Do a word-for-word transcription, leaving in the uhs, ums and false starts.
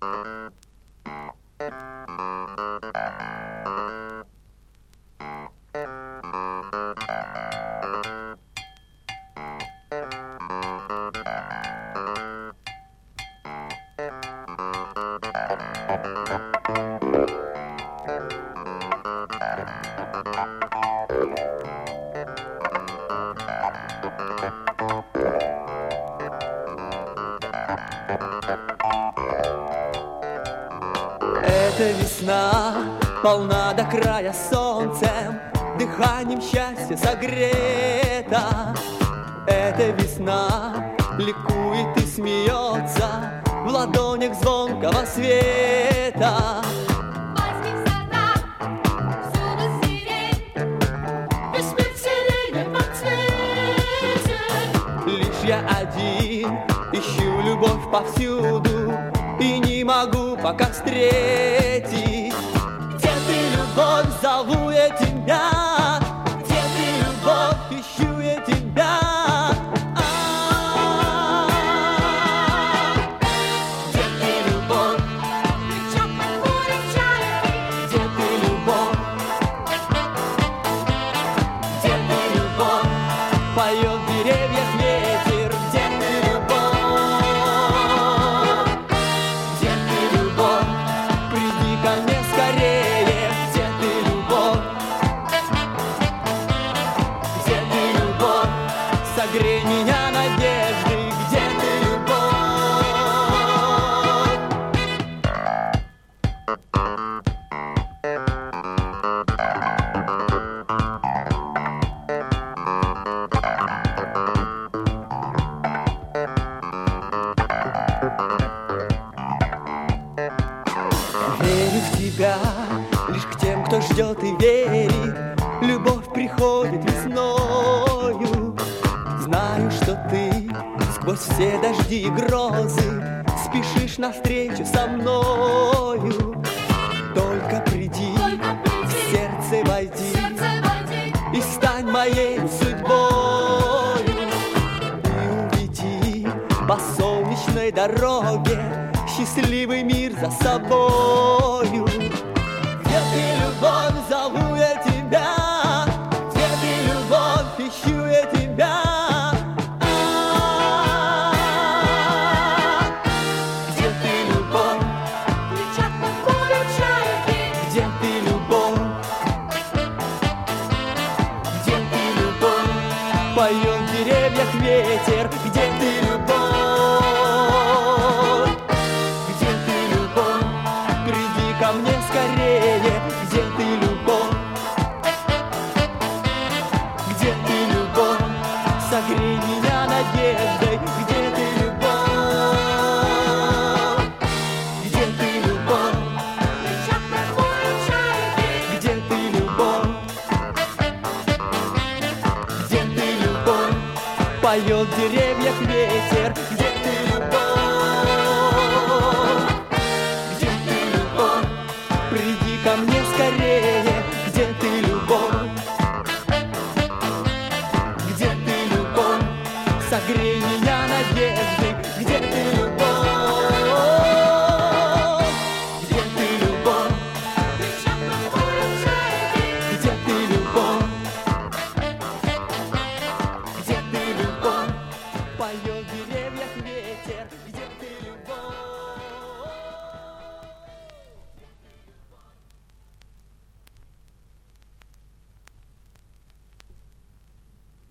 Эта весна полна до края солнцем, дыханием счастья согрета. Эта весна ликует и смеется в ладонях звонкого света. Лишь я один ищу любовь повсюду и не могу пока встретить. Где ты, любовь, зову я тебя? Где ты, любовь, ищу я тебя? А-а-а. Где ты, любовь? Кричат на море чайки. Где ты, любовь? Где ты, любовь? Поет в деревьях ветер. Где ты, любовь? Ко мне скорее, где ты, любовь? Где ты, любовь? Согрей меня надеждой, где ты, любовь? Верю в тебя, лишь к тем, кто ждет и верит. Любовь приходит весною. Знаю, что ты сквозь все дожди и грозы спешишь навстречу со мною. Только приди, Только приди в сердце войди, сердце войди и стань моей судьбою. И уведи по солнечной дороге счастливый мир за собою. Где ты, любовь, зову я тебя? Где ты, любовь, ищу я тебя? А-а-а. Где ты, любовь? Кричат на море чайки. Где ты, любовь? Где ты, любовь? Поет в деревьях ветер. Где ты, любовь? Ко мне скорее, где ты, любовь? Где ты, любовь? Согрей меня надеждой, где ты, любовь? Где ты, любовь? Кричат на море чайки. Где ты, любовь? Где ты, любовь? Поет в деревьях ветер, где ты, любовь? Приди ко мне скорее, где ты, любовь? Где ты, любовь? Согрей меня надеждой, где ты, любовь?